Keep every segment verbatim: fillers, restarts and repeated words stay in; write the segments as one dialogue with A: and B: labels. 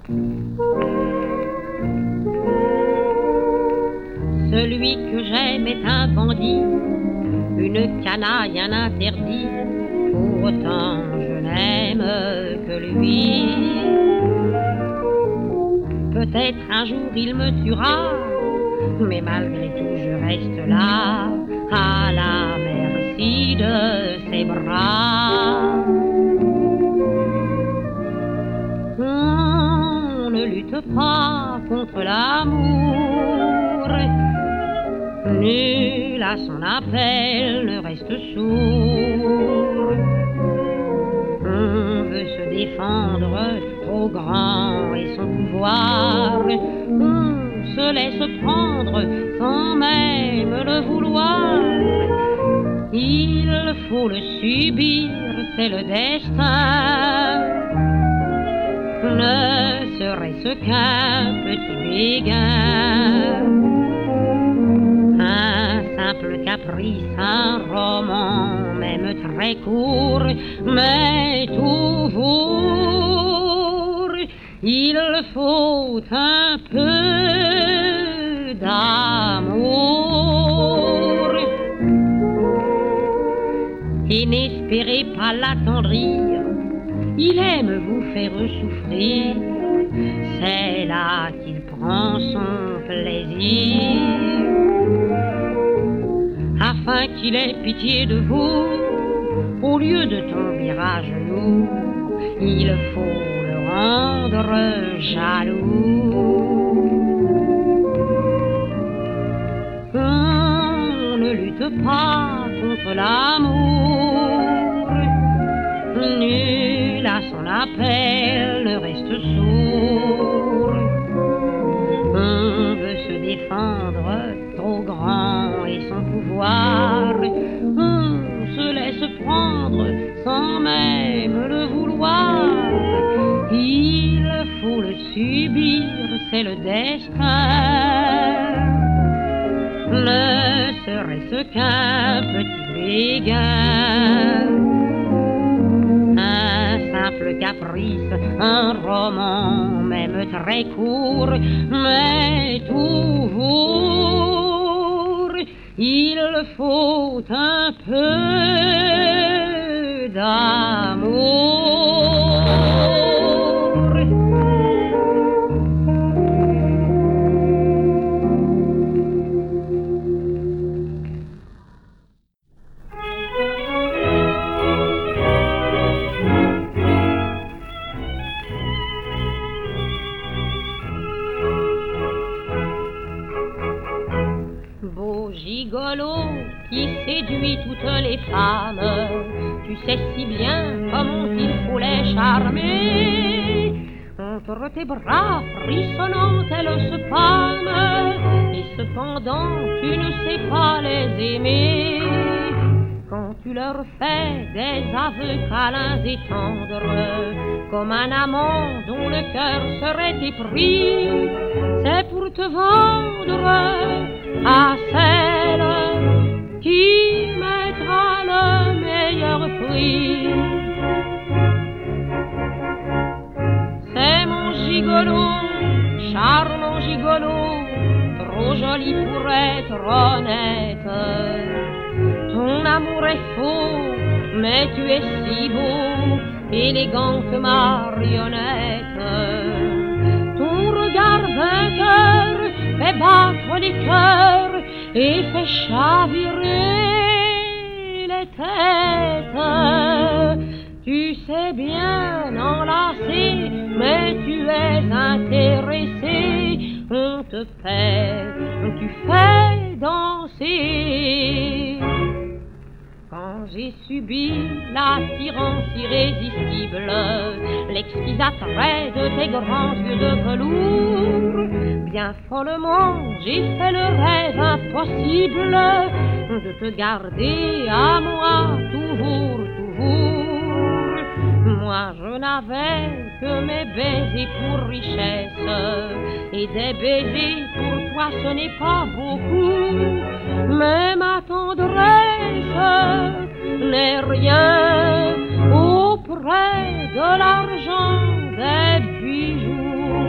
A: Celui que j'aime est un bandit, une canaille, un interdit. Pour autant je n'aime que lui. Peut-être un jour il me tuera, mais malgré tout je reste là, à la merci de ses bras. On ne lutte pas contre l'amour, nul à son appel ne reste sourd. On veut se défendre trop grand et son pouvoir. On se laisse prendre sans même le vouloir. Il faut le subir, c'est le destin. Ne serait-ce qu'un petit béguin, un simple caprice, un roman, même très court, mais toujours il faut un peu d'amour. Et n'espérez pas l'attendrir, il aime vous faire souffrir, c'est là qu'il prend son plaisir. Afin qu'il ait pitié de vous, au lieu de tomber à genoux, il faut le rendre jaloux. On ne lutte pas contre l'amour, nul à son appel ne reste sourd. On veut se défendre, trop grand est son pouvoir. On se laisse prendre sans même le vouloir. Il faut le subir, c'est le destin. Ne serait-ce qu'un petit béguin, un simple caprice, un roman, même très court, mais toujours il faut un peu d'amour. Gigolo qui séduit toutes les femmes, tu sais si bien comment il faut les charmer. Entre tes bras frissonnants elles se pâment, et cependant tu ne sais pas les aimer. Quand tu leur fais des aveux câlins et tendres, comme un amant dont le cœur serait épris, c'est pour te vendre à celle qui mettra le meilleur prix. C'est mon gigolo, charmant gigolo, trop joli pour être honnête. Ton amour est faux, mais tu es si beau, élégante marionnette. Ton regard vainqueur fait battre les cœurs et fait chavirer les têtes. Tu sais bien enlacer, mais tu es intéressé. On te fait, tu fais danser. Quand j'ai subi l'attirance irrésistible, l'exquis attrait de tes grands yeux de velours, bien follement j'ai fait le rêve impossible de te garder à moi toujours, toujours. Moi je n'avais que mes baisers pour richesse, et des baisers pour toi ce n'est pas beaucoup, mais ma tendresse n'est rien auprès de l'argent des bijoux.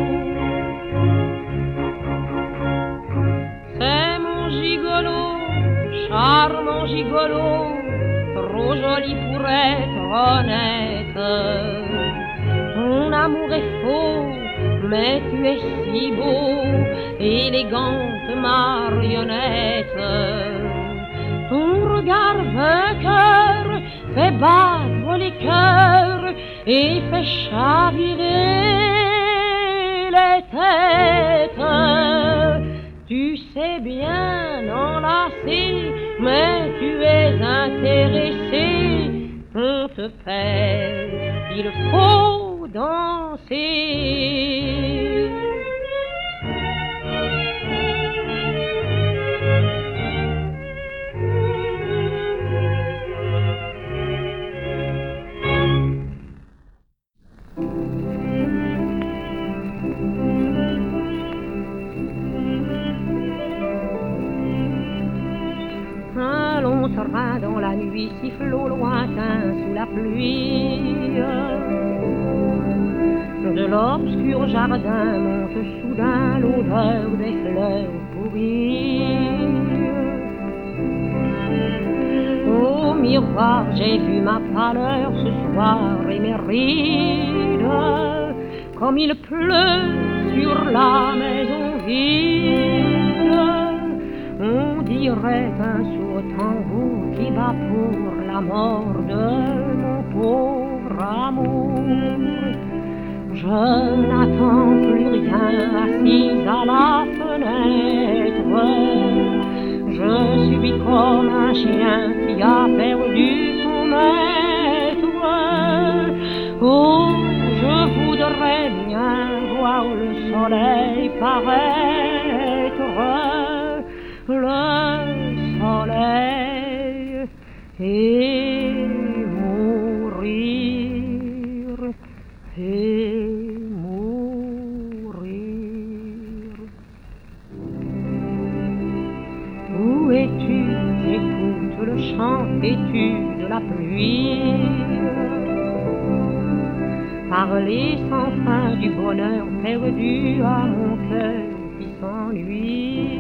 A: gigolo, trop joli pour être honnête. Ton amour est faux, mais tu es si beau, élégante marionnette. Ton regard vainqueur fait battre les cœurs et fait chavirer les têtes. Tu sais bien enlacer, mais tu es intéressé. On te perd, il faut danser. Un long train dans la nuit siffle au lointain sous la pluie. De l'obscur jardin monte soudain l'odeur des fleurs pourries. Au miroir j'ai vu ma pâleur ce soir et mes rides, comme il pleut sur la maison vide. On dirait un sourd tambour qui bat pour la mort de mon pauvre amour. Je n'attends plus rien assise à la fenêtre. Je suis comme un chien qui a perdu son maître. Oh, je voudrais bien voir le soleil paraître. Le soleil et mourir, et mourir. Où es-tu? J'écoute le chant têtu de la pluie. Parler sans fin du bonheur perdu à mon cœur qui s'ennuie.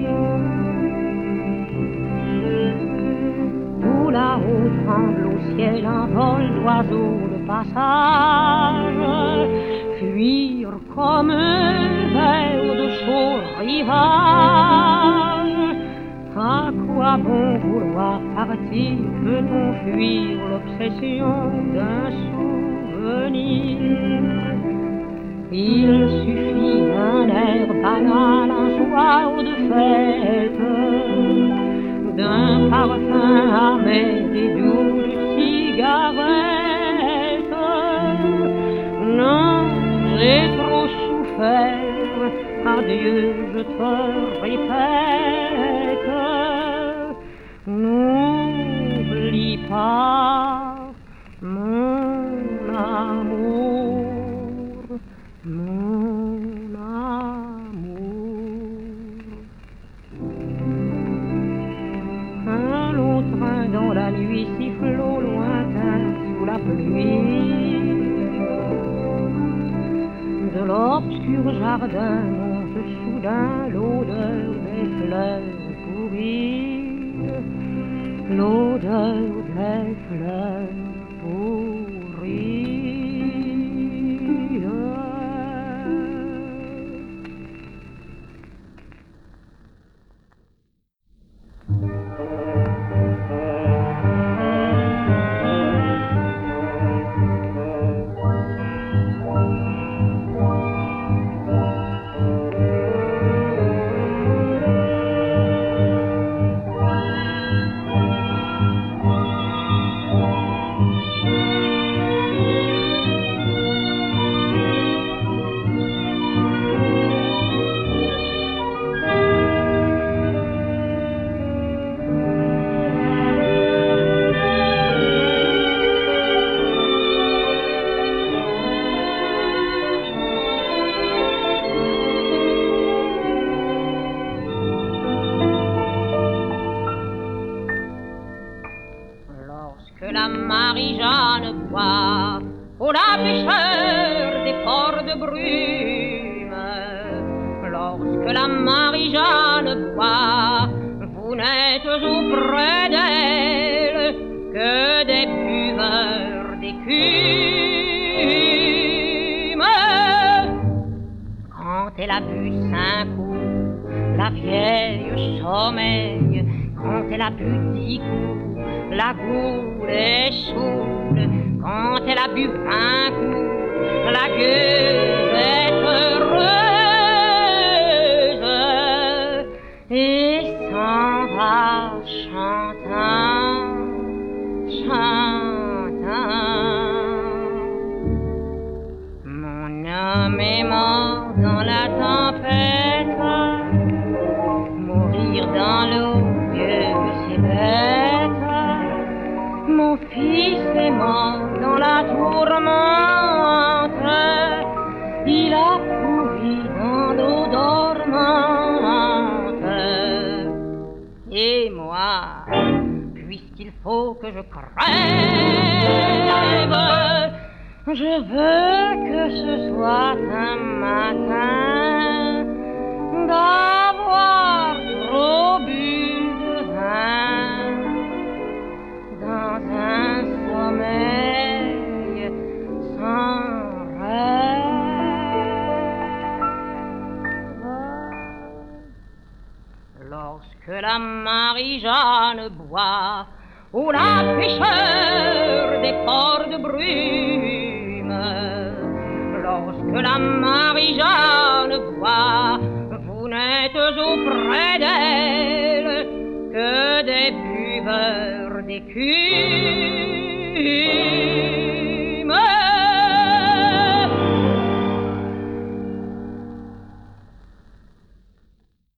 A: Tout là-haut tremble au ciel un vol d'oiseaux de passage, fuir comme vers de chauds rivages. À quoi bon vouloir partir? Peut-on fuir l'obsession d'un souvenir? Il suffit d'un air banal, un soir de fête, d'un parfum amer et doux de cigarette. Non, j'ai trop souffert, adieu, je te répète. N'oublie pas mon amour, mon amour. Un long train dans la nuit siffle au lointain sous la pluie. De l'obscur jardin monte soudain l'odeur des fleurs pourries. L'odeur des fleurs pourries. Que la Marie-Jeanne boit au la pêcheur des ports de brume. Lorsque la Marie-Jeanne boit, vous n'êtes auprès d'elle elle a bu cinq coups, la vieille sommeille. Quand elle a bu dix coups, la goule est saoule. Quand elle a bu vingt coups, la gueule est heureuse et s'en va chantant, chantant. Mon homme est mort dans la tempête, mourir dans l'eau, Dieu c'est bête. Mon fils est mort dans la tourmente, il a pourri dans l'eau dormante. Et moi, puisqu'il faut que je crève, je veux que ce soit un matin d'avoir trop bu de vin dans un sommeil sans rêve. Lorsque la Marie-Jeanne boit ou la pêcheur des ports de brume, lorsque la Marie-Jeanne boit, vous n'êtes auprès d'elle que des buveurs d'écume.